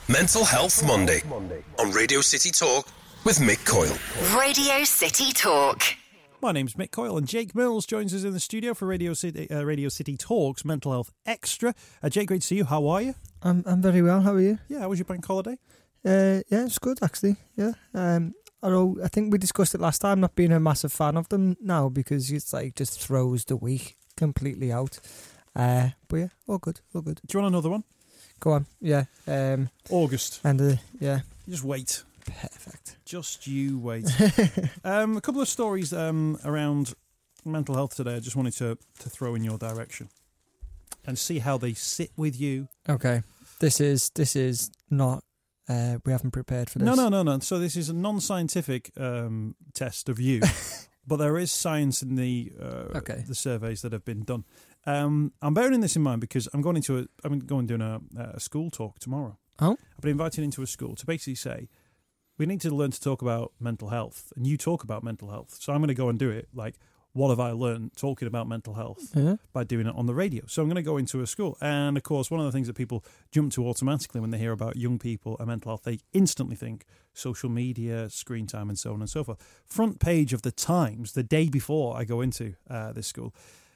Mental Health Monday on Radio City Talk with Mick Coyle. Radio City Talk. My name's Mick Coyle and Jake Mills joins us in the studio for Radio City Talk's Mental Health Extra. Jake, great to see you. How are you? I'm very well. How are you? Yeah, how was your bank holiday? Yeah, it's good actually. Yeah. Although I think we discussed it last time, not being a massive fan of them now because it's like just throws the week completely out. But yeah, all good. Do you want another one? Go on. Yeah. August. And yeah. Just wait. Perfect. Just you wait. A couple of stories around mental health today I just wanted to throw in your direction and see how they sit with you. Okay. This is not, we haven't prepared for this. No. So this is a non-scientific test of you, but there is science in the surveys that have been done. I'm bearing this in mind because I'm going doing a school talk tomorrow. Oh. I've been invited into a school to basically say, we need to learn to talk about mental health, and you talk about mental health. So I'm going to go and do it. Like, what have I learned talking about mental health by doing it on the radio? So I'm going to go into a school. And, of course, one of the things that people jump to automatically when they hear about young people and mental health, they instantly think social media, screen time, and so on and so forth. Front page of the Times, the day before I go into this school,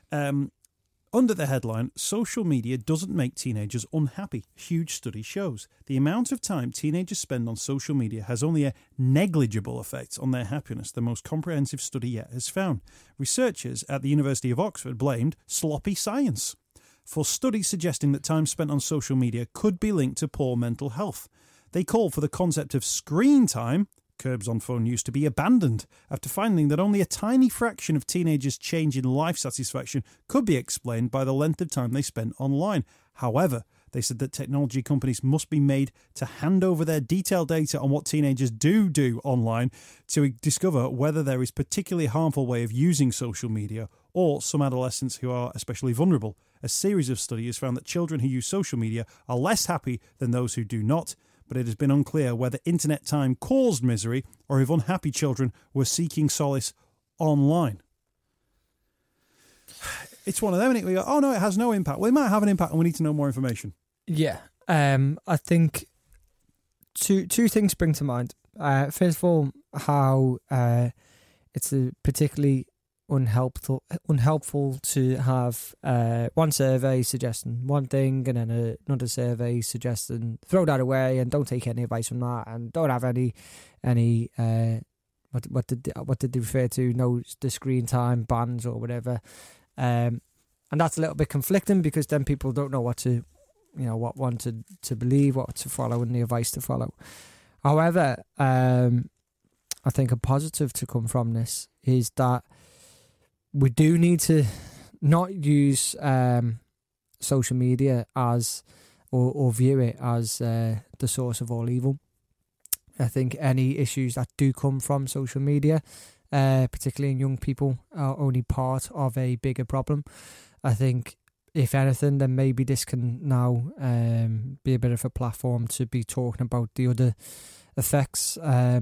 under the headline, social media doesn't make teenagers unhappy. Huge study shows. The amount of time teenagers spend on social media has only a negligible effect on their happiness, the most comprehensive study yet has found. Researchers at the University of Oxford blamed sloppy science for studies suggesting that time spent on social media could be linked to poor mental health. They call for the concept of screen time, curbs on phone use, to be abandoned after finding that only a tiny fraction of teenagers' change in life satisfaction could be explained by the length of time they spent online. However, they said that technology companies must be made to hand over their detailed data on what teenagers do online to discover whether there is a particularly harmful way of using social media or some adolescents who are especially vulnerable. A series of studies found that children who use social media are less happy than those who do not, but it has been unclear whether internet time caused misery or if unhappy children were seeking solace online. It's one of them, and we go, oh no, it has no impact. Well, it might have an impact and we need to know more information. Yeah. I think two things spring to mind. First of all, how it's a particularly unhelpful to have one survey suggesting one thing and then another survey suggesting throw that away and don't take any advice from that and don't have any what did they refer to, no the screen time bans or whatever, and that's a little bit conflicting because then people don't know what one to believe, what to follow, and the advice to follow. However, I think a positive to come from this is that we do need to not use social media as or view it as the source of all evil. I think any issues that do come from social media, particularly in young people, are only part of a bigger problem. I think, if anything, then maybe this can now be a bit of a platform to be talking about the other effects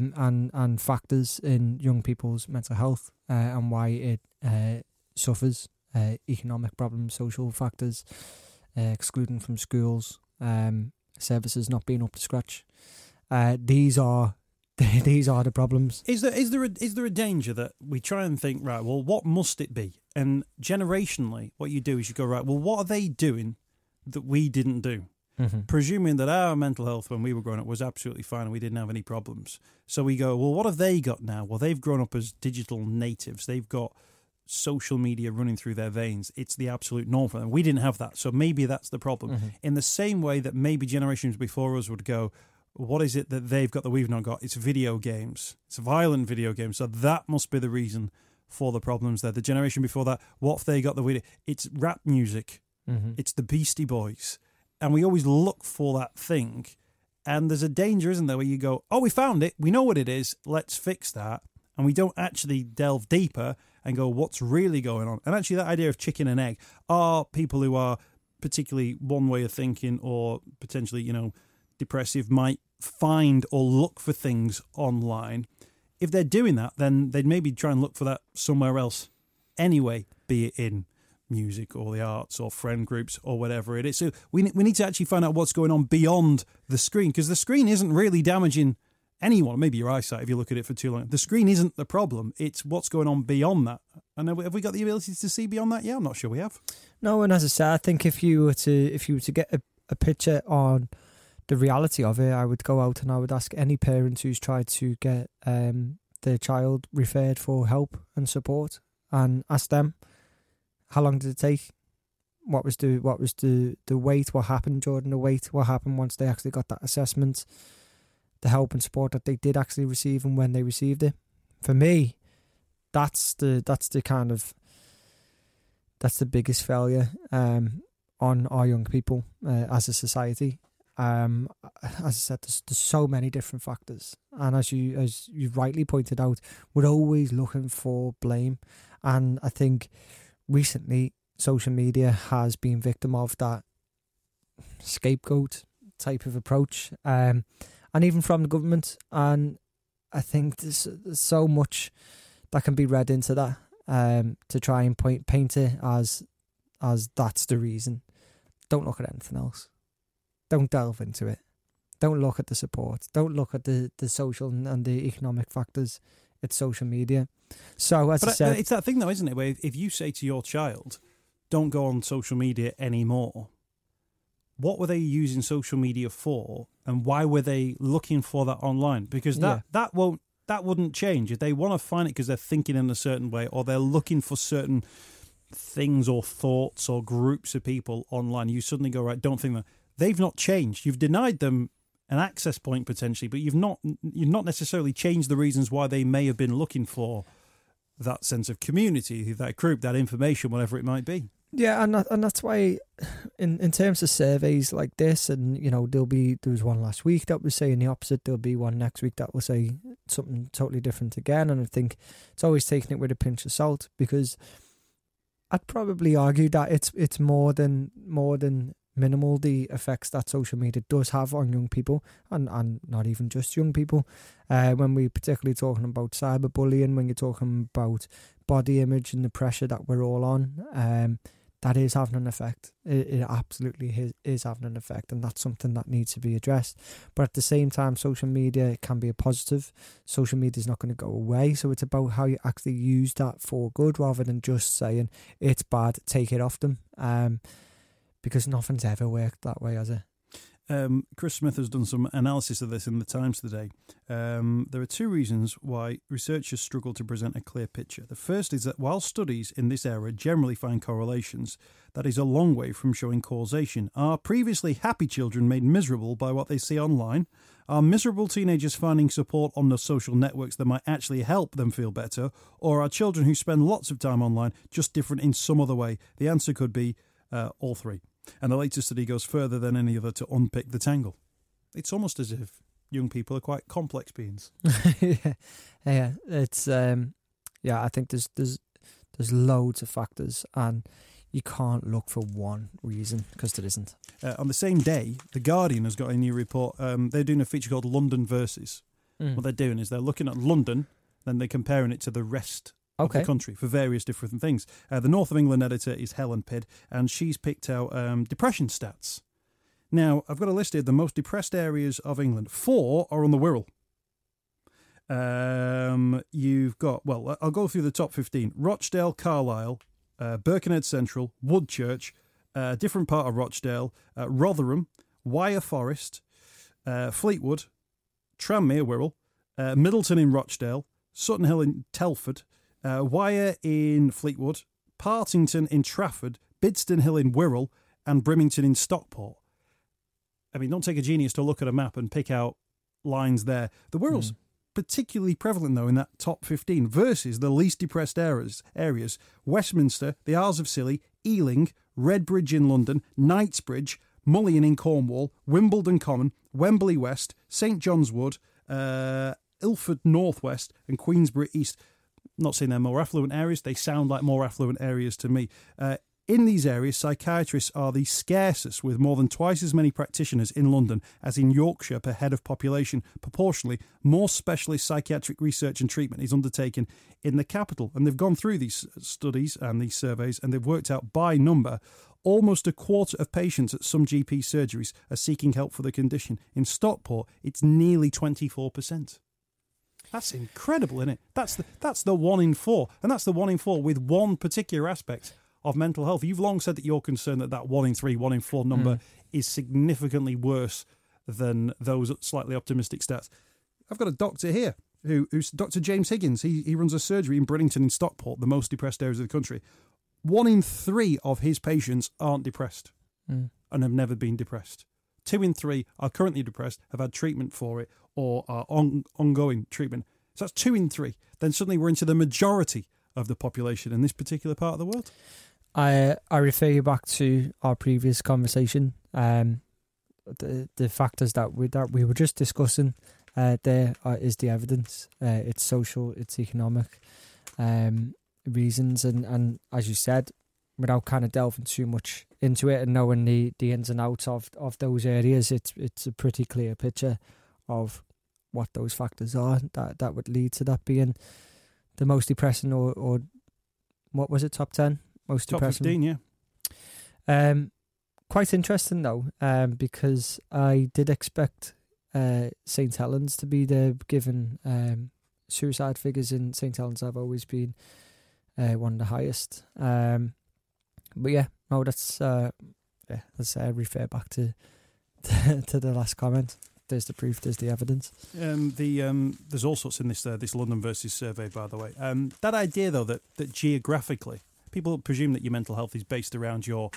and factors in young people's mental health and why it suffers, economic problems, social factors, excluding from schools, services not being up to scratch. These are the problems. Is there a danger that we try and think, right, well, what must it be? And generationally, what you do is you go, right, well, what are they doing that we didn't do? Mm-hmm. Presuming that our mental health when we were growing up was absolutely fine and we didn't have any problems. So we go, well, what have they got now? Well, they've grown up as digital natives. They've got social media running through their veins. It's the absolute norm for them. We didn't have that. So maybe that's the problem. Mm-hmm. In the same way that maybe generations before us would go, what is it that they've got that we've not got? It's video games. It's violent video games. So that must be the reason for the problems there. The generation before that, what have they got that we... It's rap music. Mm-hmm. It's the Beastie Boys. And we always look for that thing. And there's a danger, isn't there, where you go, oh, we found it. We know what it is. Let's fix that. And we don't actually delve deeper and go, what's really going on? And actually that idea of chicken and egg are people who are particularly one way of thinking or potentially, depressive might find or look for things online. If they're doing that, then they'd maybe try and look for that somewhere else anyway, be it in music or the arts or friend groups or whatever it is. So we need to actually find out what's going on beyond the screen, because the screen isn't really damaging anyone. Maybe your eyesight if you look at it for too long. The screen isn't the problem. It's what's going on beyond that. And have we got the ability to see beyond that? Yeah, I'm not sure we have. No, and as I said, I think if you were to get a picture on the reality of it, I would go out and I would ask any parent who's tried to get their child referred for help and support, and ask them, how long did it take? What was the wait? What happened during the wait? What happened once they actually got that assessment? The help and support that they did actually receive and when they received it. For me, that's the biggest failure on our young people as a society. As I said, there's so many different factors, and as you rightly pointed out, we're always looking for blame, and I think recently social media has been victim of that scapegoat type of approach, and even from the government. And I think there's so much that can be read into that to try and paint it as that's the reason. Don't look at anything else. Don't delve into it. Don't look at the support. Don't look at the social and the economic factors. It's social media. So as I said, it's that thing though, isn't it? Where if you say to your child, "Don't go on social media anymore," what were they using social media for, and why were they looking for that online? Because that wouldn't change. If they want to find it because they're thinking in a certain way, or they're looking for certain things or thoughts or groups of people online, you suddenly go, right, don't think that. They've not changed. You've denied them an access point potentially, but you've not necessarily changed the reasons why they may have been looking for that sense of community, that group, that information, whatever it might be. Yeah, and that's why in terms of surveys like this, and there was one last week that was saying the opposite. There'll be one next week that will say something totally different again. And I think it's always taking it with a pinch of salt, because I'd probably argue that it's more than minimal, the effects that social media does have on young people, and not even just young people. When we're particularly talking about cyberbullying, when you're talking about body image and the pressure that we're all on, that is having an effect. It absolutely is having an effect, and that's something that needs to be addressed. But at the same time, social media can be a positive. Social media is not going to go away, so it's about how you actually use that for good, rather than just saying it's bad, take it off them. Because nothing's ever worked that way, has it? Chris Smith has done some analysis of this in the Times today. There are two reasons why researchers struggle to present a clear picture. The first is that while studies in this era generally find correlations, that is a long way from showing causation. Are previously happy children made miserable by what they see online? Are miserable teenagers finding support on the social networks that might actually help them feel better? Or are children who spend lots of time online just different in some other way? The answer could be all three. And the latest study goes further than any other to unpick the tangle. It's almost as if young people are quite complex beings. Yeah. It's I think there's loads of factors, and you can't look for one reason, because there isn't. On the same day, The Guardian has got a new report. They're doing a feature called London Versus. What they're doing is they're looking at London, then they're comparing it to the rest of the country for various different things. The North of England editor is Helen Pidd, and she's picked out depression stats. Now, I've got a list here of the most depressed areas of England. 4 are on the Wirral. You've got, I'll go through the top 15. Rochdale, Carlisle, Birkenhead Central, Woodchurch, a different part of Rochdale, Rotherham, Wyre Forest, Fleetwood, Tranmere, Wirral, Middleton in Rochdale, Sutton Hill in Telford, Wyre in Fleetwood, Partington in Trafford, Bidston Hill in Wirral, and Brimington in Stockport. I mean, don't take a genius to look at a map and pick out lines there. The Wirral's particularly prevalent, though, in that top 15 versus the least depressed areas. Westminster, the Isles of Scilly, Ealing, Redbridge in London, Knightsbridge, Mullion in Cornwall, Wimbledon Common, Wembley West, St John's Wood, Ilford Northwest, and Queensbury East. Not saying they're more affluent areas, they sound like more affluent areas to me. In these areas, psychiatrists are the scarcest, with more than twice as many practitioners in London as in Yorkshire per head of population. Proportionally, more specialist psychiatric research and treatment is undertaken in the capital. And they've gone through these studies and these surveys, and they've worked out by number almost a quarter of patients at some GP surgeries are seeking help for the condition. In Stockport, it's nearly 24%. That's incredible, isn't it? That's the 1 in 4, and that's the 1 in 4 with one particular aspect of mental health. You've long said that you're concerned that 1 in 3, 1 in 4 number is significantly worse than those slightly optimistic stats. I've got a doctor here who's Dr. James Higgins. He runs a surgery in Bridlington in Stockport, the most depressed areas of the country. 1 in 3 of his patients aren't depressed and have never been depressed. 2 in 3 are currently depressed, have had treatment for it, or are ongoing treatment. So that's 2 in 3. Then suddenly we're into the majority of the population in this particular part of the world. I refer you back to our previous conversation. The factors that we were just discussing is the evidence. It's social, it's economic reasons, and as you said, without kind of delving too much into it and knowing the ins and outs of those areas, it's a pretty clear picture of what those factors are that would lead to that being the most depressing, or what was it, top 10? Most top depressing. 15, yeah. Quite interesting though, because I did expect St Helens to be there, given suicide figures in St Helens have always been one of the highest. But yeah, no, that's let's refer back to the last comment. There's the proof, there's the evidence. There's all sorts in this London versus survey, by the way. That idea, though, that geographically, people presume that your mental health is based around your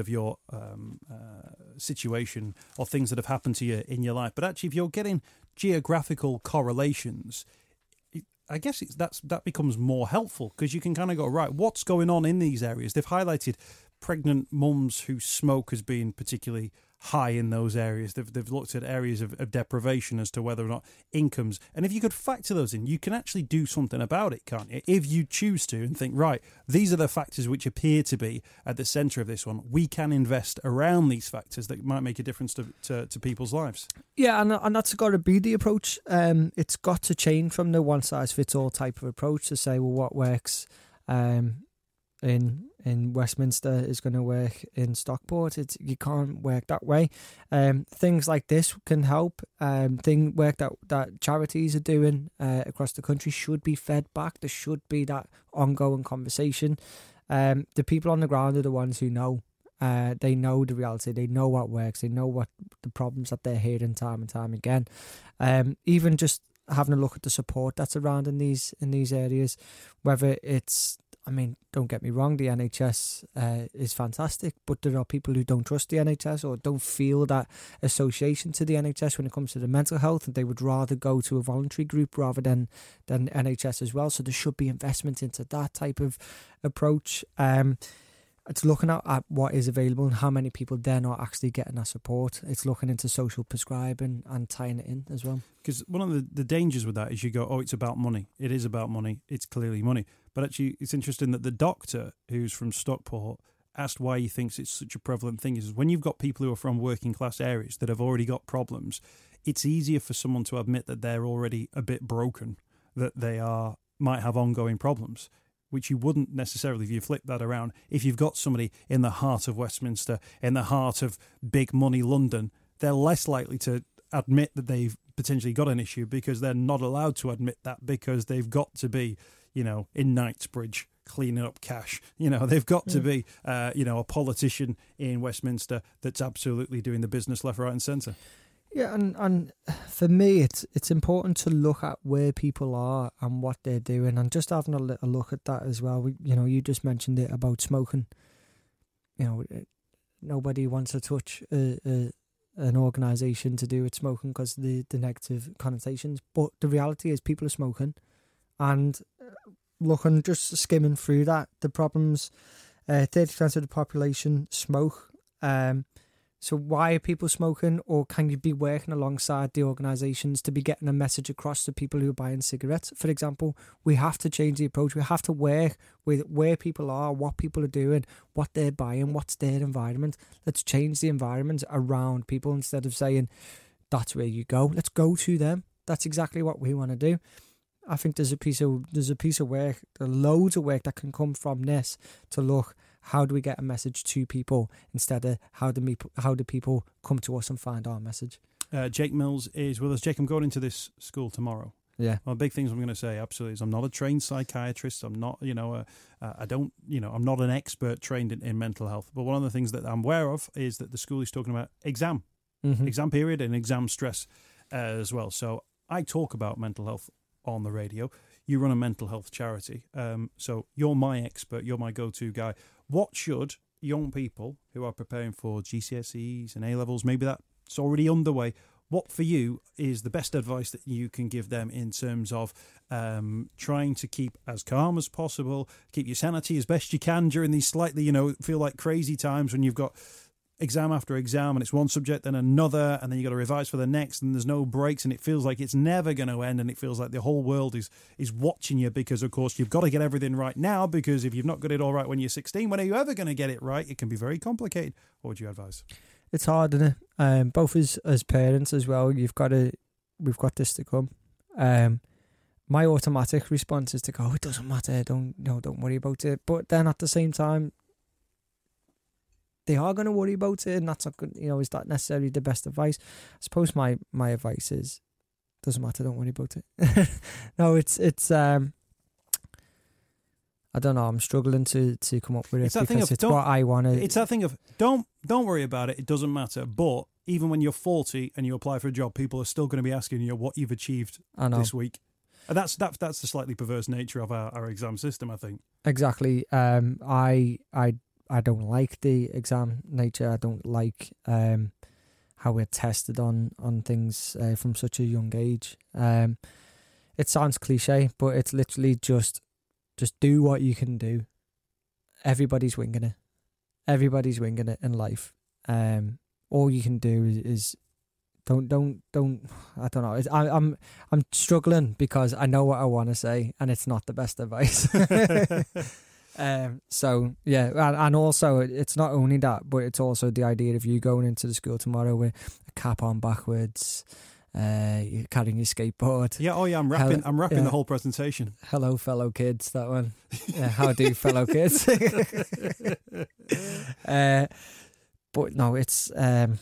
situation or things that have happened to you in your life. But actually, if you're getting geographical correlations, I guess that becomes more helpful, because you can kind of go, right, what's going on in these areas? They've highlighted pregnant mums who smoke as being particularly high in those areas. They've looked at areas of deprivation as to whether or not incomes. And if you could factor those in, you can actually do something about it, can't you? If you choose to and think, right, these are the factors which appear to be at the centre of this one, we can invest around these factors that might make a difference to people's lives. Yeah, and that's got to be the approach. It's got to change from the one-size-fits-all type of approach to say, well, what works in Westminster is going to work in Stockport. You can't work that way. Things like this can help. Work that charities are doing across the country should be fed back. There should be that ongoing conversation. The people on the ground are the ones who know. They know the reality. They know what works. They know what the problems that they're hearing time and time again. Even just having a look at the support that's around in these areas, whether it's, I mean, don't get me wrong, the NHS is fantastic, but there are people who don't trust the NHS or don't feel that association to the NHS when it comes to the mental health, and they would rather go to a voluntary group rather than NHS as well. So there should be investment into that type of approach. It's looking at what is available and how many people then are actually getting that support. It's looking into social prescribing and tying it in as well. Because one of the dangers with that is you go, oh, it's about money. It is about money. It's clearly money. But actually, it's interesting that the doctor who's from Stockport asked why he thinks it's such a prevalent thing. He says, when you've got people who are from working class areas that have already got problems, it's easier for someone to admit that they're already a bit broken, that they might have ongoing problems, which you wouldn't necessarily, if you flip that around, if you've got somebody in the heart of Westminster, in the heart of big money London, they're less likely to admit that they've potentially got an issue, because they're not allowed to admit that, because they've got to be, in Knightsbridge cleaning up cash. They've got to be, a politician in Westminster that's absolutely doing the business left, right and centre. Yeah, and for me, it's important to look at where people are and what they're doing, and just having a little look at that as well. You just mentioned it about smoking. Nobody wants to touch an organisation to do with smoking because of the negative connotations. But the reality is, people are smoking, and looking, just skimming through that, the problems. 30% of the population smoke. So why are people smoking? Or can you be working alongside the organisations to be getting a message across to people who are buying cigarettes? For example, we have to change the approach. We have to work with where people are, what people are doing, what they're buying, what's their environment. Let's change the environment around people instead of saying, that's where you go. Let's go to them. That's exactly what we want to do. I think there's a piece of work, loads of work that can come from this to look, how do we get a message to people instead of how do people come to us and find our message? Jake Mills is with us. Jake, I'm going into this school tomorrow. Yeah. One of the big things I'm going to say, absolutely, is I'm not a trained psychiatrist. I'm not, I'm not an expert trained in mental health. But one of the things that I'm aware of is that the school is talking about exam period and exam stress as well. So I talk about mental health on the radio. You run a mental health charity. So you're my expert. You're my go-to guy. What should young people who are preparing for GCSEs and A-levels, maybe that's already underway, what for you is the best advice that you can give them in terms of trying to keep as calm as possible, keep your sanity as best you can during these slightly, feel like crazy times when you've got exam after exam and it's one subject then another, and then you got to revise for the next, and there's no breaks, and it feels like it's never going to end, and it feels like the whole world is watching you, because of course you've got to get everything right now, because if you've not got it all right when you're 16, when are you ever going to get it right? It can be very complicated. What would you advise? It's hard, isn't it? Both as parents as well. We've got this to come. My automatic response is to go, it doesn't matter, don't worry about it. But then at the same time, they are going to worry about it, and that's not good. Is that necessarily the best advice? I suppose my advice is, doesn't matter, don't worry about it. No, it's I don't know. I'm struggling to come up with it because it's what I want to. It's that thing of don't worry about it. It doesn't matter. But even when you're 40 and you apply for a job, people are still going to be asking you what you've achieved this week. And that's the slightly perverse nature of our exam system, I think. Exactly. I don't like the exam nature. I don't like how we're tested on things from such a young age. It sounds cliche, but it's literally just do what you can do. Everybody's winging it. Everybody's winging it in life. All you can do is don't. I don't know. I'm struggling because I know what I want to say, and it's not the best advice. So yeah, and also it's not only that, but it's also the idea of you going into the school tomorrow with a cap on backwards, you're carrying your skateboard. Yeah, I'm rapping the whole presentation. Hello, fellow kids. That one. Yeah, how do fellow kids? But no, it's I'm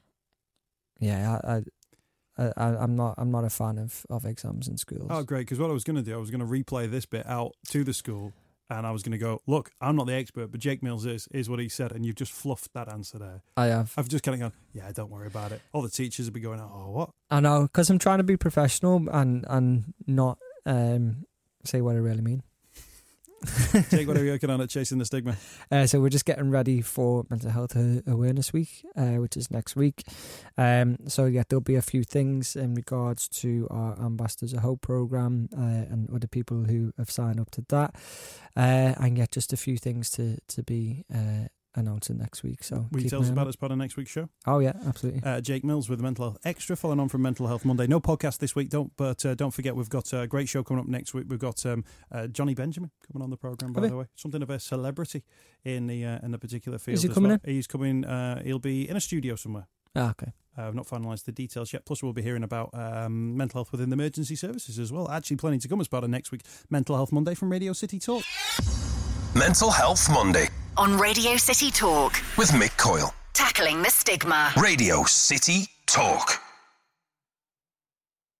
not a fan of exams in schools. Oh, great! Because what I was going to do, I was going to replay this bit out to the school. And I was going to go, look, I'm not the expert, but Jake Mills is what he said. And you've just fluffed that answer there. I have. I've just kind of gone, yeah, don't worry about it. All the teachers will be going, oh, what? I know, because I'm trying to be professional and not say what I really mean. Jake, what are you working on at Chasing the Stigma? So we're just getting ready for Mental Health Awareness Week, which is next week. So yeah, there'll be a few things in regards to our Ambassadors of Hope programme and other people who have signed up to that. And yeah, just a few things to be announcing next week. So will you tell us about it as part of next week's show? Oh yeah, absolutely. Jake Mills with the Mental Health Extra, following on from Mental Health Monday. No podcast this week, don't forget we've got a great show coming up next week. We've got Johnny Benjamin coming on the programme, by the way. Something of a celebrity in the particular field. Is he coming in? He's coming. He'll be in a studio somewhere. Okay. I've not finalised the details yet. Plus, we'll be hearing about mental health within the emergency services as well. Actually, planning to come as part of next week's Mental Health Monday from Radio City Talk. Mental Health Monday on Radio City Talk with Mick Coyle. Tackling the stigma. Radio City Talk.